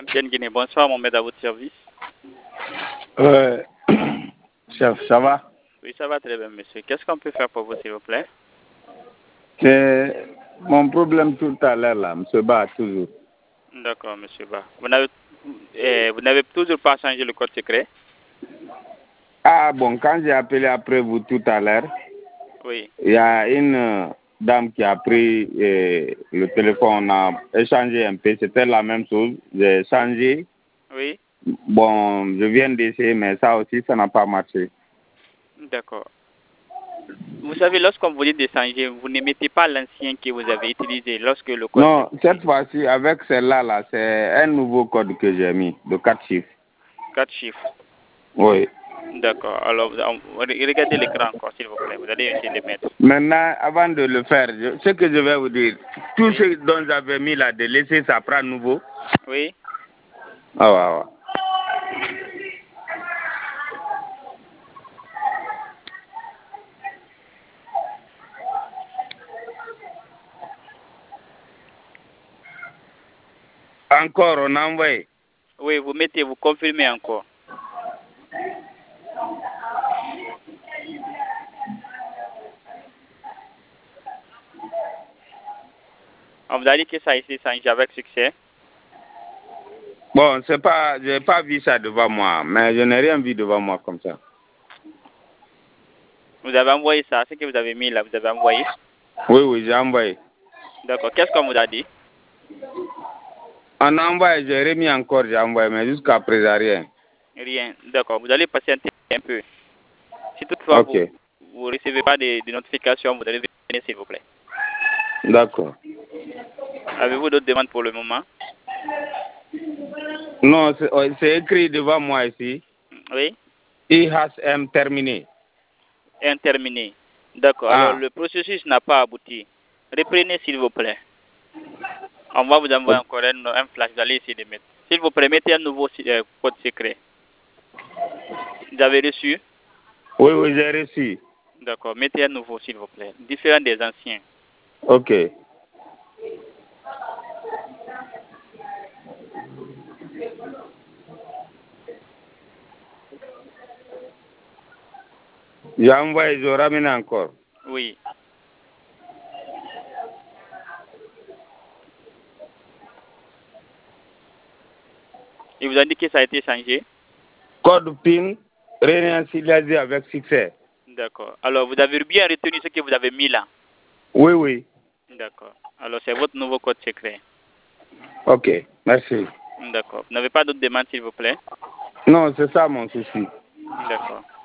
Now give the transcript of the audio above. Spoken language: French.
MTN Guinée, bonsoir, mon maître à votre service. Chef, ça va? Oui, ça va très bien, monsieur. Qu'est-ce qu'on peut faire pour vous, s'il vous plaît? C'est mon problème tout à l'heure, là, monsieur Ba, toujours. D'accord, monsieur Ba. Vous n'avez toujours pas changé le code secret? Ah bon, quand j'ai appelé après vous tout à l'heure, Oui. il y a une dame qui a pris le téléphone, on a échangé un peu, c'était la même chose. J'ai changé. Oui. Bon, je viens d'essayer, mais ça aussi, ça n'a pas marché. D'accord. Vous savez, lorsqu'on vous dit de changer, vous ne mettez pas l'ancien que vous avez utilisé lorsque le code... Non, cette fois-ci, avec celle-là, là, c'est un nouveau code que j'ai mis, de 4 chiffres. 4 chiffres. Oui. D'accord. Alors, regardez l'écran encore, s'il vous plaît. Vous allez essayer de le mettre. Maintenant, avant de le faire, ce que je vais vous dire, tout ce dont j'avais mis là, de laisser ça prendre nouveau. Oui. Ah ouais, ouais. Encore, on a envoyé. Oui, vous mettez, vous confirmez encore. On vous a dit que ça a été changé avec succès. Bon, c'est pas, j'ai pas vu ça devant moi, mais je n'ai rien vu devant moi comme ça. Vous avez envoyé ça, ce que vous avez mis là, vous avez envoyé? Oui, oui, j'ai envoyé. D'accord. Qu'est-ce qu'on vous a dit? On a envoyé, j'ai remis encore, j'ai envoyé, mais jusqu'à présent, rien. Rien. D'accord. Vous allez patienter un peu. Si toutefois vous ne recevez pas de notifications, vous allez venir, s'il vous plaît. D'accord. Avez-vous d'autres demandes pour le moment? Non, c'est écrit devant moi ici. Oui. IHM terminé. Terminé. D'accord. Ah. Alors, le processus n'a pas abouti. Reprenez, s'il vous plaît. On va vous envoyer encore un flash. Vous allez essayer de mettre. S'il vous plaît, mettez un nouveau code secret. Vous avez reçu? Oui, oui, j'ai reçu. D'accord. Mettez un nouveau, s'il vous plaît. Différent des anciens. Ok. J'ai envoyé, je ramène encore. Oui. Il vous a dit que ça a été changé? Code PIN, réinitialisé avec succès. D'accord. Alors, vous avez bien retenu ce que vous avez mis là? Oui, oui. D'accord. Alors, c'est votre nouveau code secret. Ok, merci. D'accord. Vous n'avez pas d'autres demandes, s'il vous plaît? Non, c'est ça mon souci. D'accord.